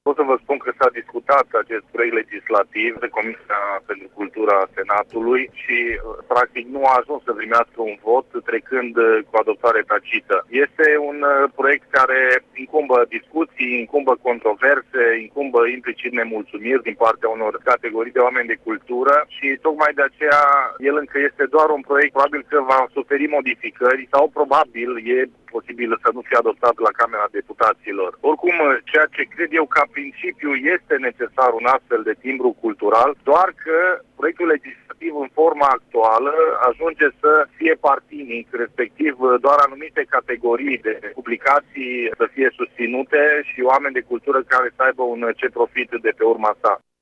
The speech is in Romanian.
Pot să vă spun că s-a discutat acest proiect legislativ de Comisia pentru Cultura Senatului și practic nu a ajuns să primească un vot, trecând cu adoptare tacită. Este un proiect care incumbă discuții, incumbă controverse, incumbă implicit nemulțumiri din partea unor categorii de oameni de cultură și tocmai de aceea el încă este doar un proiect, probabil că va suferi modificări sau probabil e posibil să nu fie adoptat la Camera Deputaților. Oricum, ceea ce cred eu ca principiu este necesar un astfel de timbru cultural, doar că proiectul legislativ în forma actuală ajunge să fie partinic, respectiv doar anumite categorii de publicații să fie susținute și oameni de cultură care să aibă un ce profit de pe urma sa.